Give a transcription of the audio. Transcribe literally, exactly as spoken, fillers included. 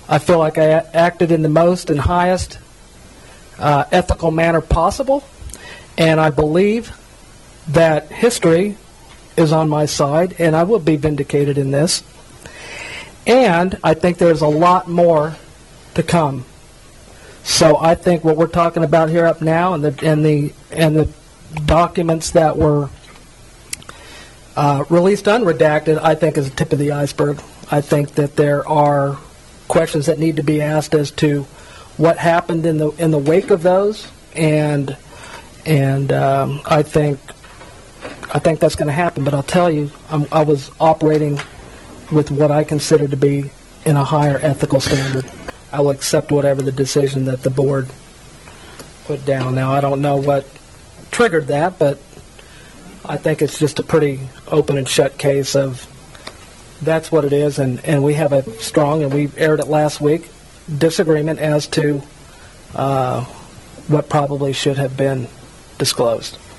I feel like I a- acted in the most and highest uh, ethical manner possible, and I believe that history is on my side, and I will be vindicated in this. And I think there's a lot more to come. So I think what we're talking about here up now, and the and the and the documents that were uh, released unredacted, I think is the tip of the iceberg. I think that there are questions that need to be asked as to what happened in the in the wake of those, and and um, I think I think that's going to happen. But I'll tell you, I'm, I was operating with what I consider to be in a higher ethical standard. I will accept whatever the decision that the board put down. Now, I don't know what triggered that, but I think it's just a pretty open and shut case of that's what it is, and, and we have a strong, and we aired it last week, disagreement as to uh, what probably should have been disclosed.